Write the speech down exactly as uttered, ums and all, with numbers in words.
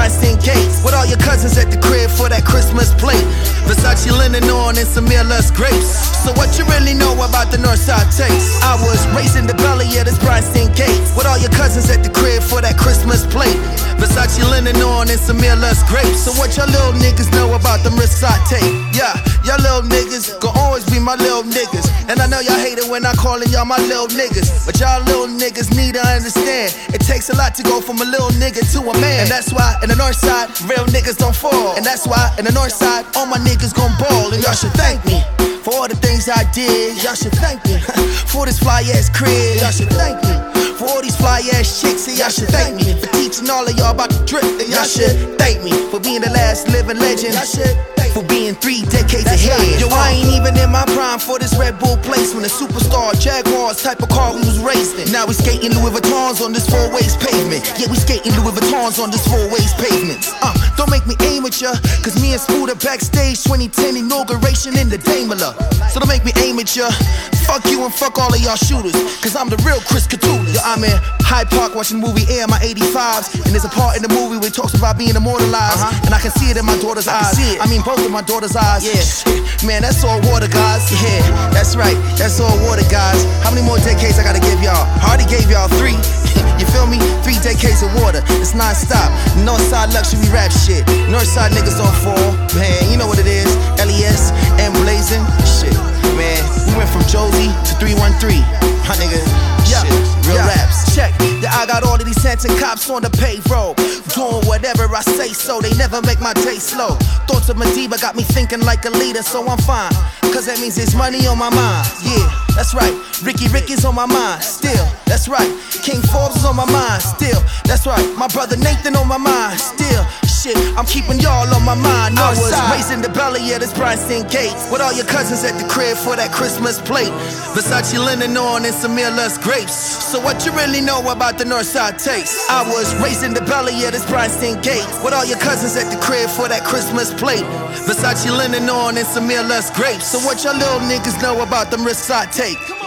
Bryanston Gates. With all your cousins at the crib for that Christmas plate. Versace linen on and some Miller's grapes. So what you really know about the Northside taste? I was raised in the belly of this Bryanston Gates. With all your cousins at the crib for that Christmas plate. Versace linen on and some Miller's grapes. So what y'all little niggas know about the Northside tape? Yeah, y'all little niggas gon' always be my little niggas. And I know y'all hate it when I callin' y'all my little niggas. But y'all little niggas need to understand, it takes a lot to go from a little nigga to a man. And that's why in the north side, real niggas don't fall. And that's why in the north side, all my niggas gon' ball. And y'all should thank me for all the things I did. Y'all should thank me for this fly ass crib. Y'all should thank me for all these fly ass chicks. And y'all should thank me for teaching all of y'all about the drip. And y'all should thank me for being the last living legend. Y'all should for being three decades That's ahead. Right. Yo, I ain't even in my prime for this Red Bull placement. A superstar, Jaguars type of car we was raced in. Now we skating Louis Vuittons on this four-ways pavement. Yeah, we skating Louis Vuittons on this four-ways pavement. Uh, don't make me aim at ya, cause me and Scooter backstage twenty ten inauguration in the Daimler. So don't make me aim at ya. Fuck you and fuck all of y'all shooters, cause I'm the real Chris Cthulhu. Yo, I'm in Hyde Park watching the movie Air, my eighty-fives. And there's a part in the movie where it talks about being immortalized. Uh-huh. And I can see it in my daughter's I eyes. See it. I mean, both of my daughter's eyes. Yeah, shit. Man, that's all water, guys. Yeah, that's right, that's all water, guys. How many more decades I gotta give y'all? I already gave y'all three. You feel me? Three decades of water. It's non-stop. Northside luxury rap shit. Northside niggas don't fall. Man, you know what it is. L E S and Blazing. Shit, man. We went from Josie to three one three. My nigga. Yeah, shit. Real yeah. raps. Check. Yeah, I got all of these Santa cops on the payroll, doing whatever I say so. They never make my day slow. Thoughts of Madiba got me thinking like a leader, so I'm fine. Cause that means there's money on my mind. Yeah, that's right. Ricky Ricky's on my mind. Still, that's right. King Forbes is on my mind. Still, that's right. My brother Nathan on my mind. Still, shit, I'm keeping y'all on my mind. I was raised in the belly of this Bryanston Gates. With all your cousins at the crib for that Christmas plate. Versace linen on and some Miller's grapes. So what you really know about the Northside taste? I was raised in the belly of this Bryanston Gates. With all your cousins at the crib for that Christmas plate. Versace linen on and some Miller's grapes. So what y'all little niggas know about the Northside tape?